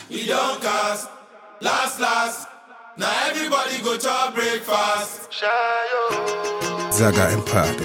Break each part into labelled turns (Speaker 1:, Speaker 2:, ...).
Speaker 1: We don't cast, last. Now everybody go to breakfast.
Speaker 2: Zaga Empire.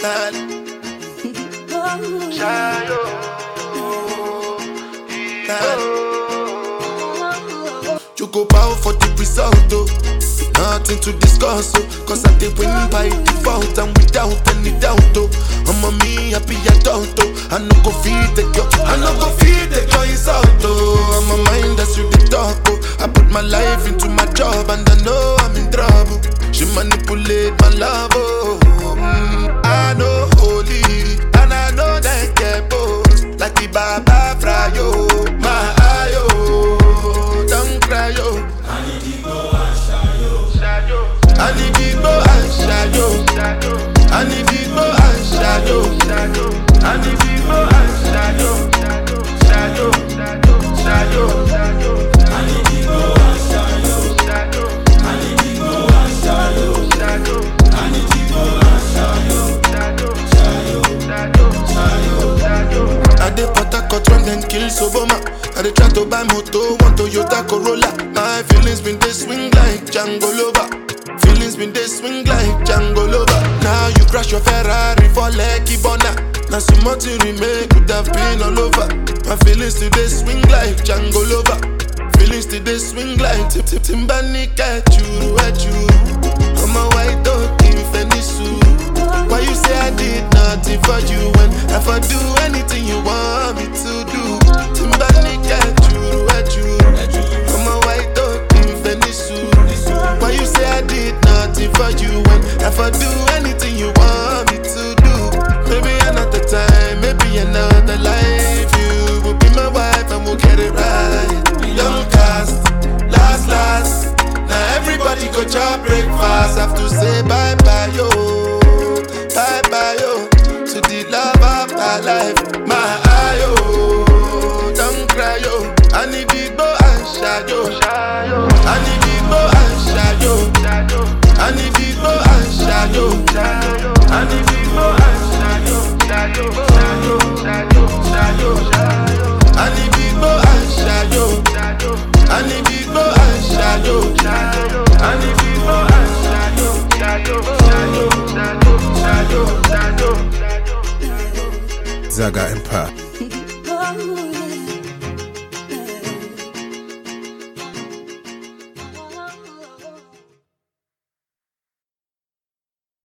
Speaker 3: You go bow for the result, oh. Nothing to discuss, oh. Cause I did win by default and without any doubt, oh. I'm a me happy adult, oh. I no go feed the girl, insult, oh. I'm a mind that's you the talk, oh. I put my life into my job and I know I'm in trouble. She manipulate my love, oh. I know holy and I know that get both. Like the Baba Frayo, my ayo. Don't cry, yo.
Speaker 1: I need to go and shayo.
Speaker 3: I need to go and shayo. I need to go and shayo. I need to go and shayo.
Speaker 1: I need to go and shayo. I need to go and shayo. I need to go and shayo.
Speaker 3: I dey Port Harcourt run then kill Soboma. I dey try to buy moto, one Toyota Corolla. My feelings been they swing like Django Lover. Feelings been they swing like Django Lover. Now you crash your Ferrari for Lucky Bona. Now some more to remake could have been all over. My feelings today swing like Django Lover. Feelings today swing like Timbani at you. I'm a white dog in Fenisu. Why you say I did nothing for you when if I do anything you want me to do? Timbani at you. I'm a white dog in Fenisu. Why you say I did nothing for you when if I do anything you want me to do? Maybe another time, maybe another life. You will be my wife and we'll get it right. We don't cast, last. Now everybody go to breakfast. Have to say bye-bye, yo. Bye-bye, yo. To the love of my life. My ayo. Don't cry, yo. I need to go and shayo. I need to go and shayo. I need to go and shayo. I need to go and shayo. I need to go and shayo. I need to go and shayo. I need to go and shayo.
Speaker 2: Zaga Empire.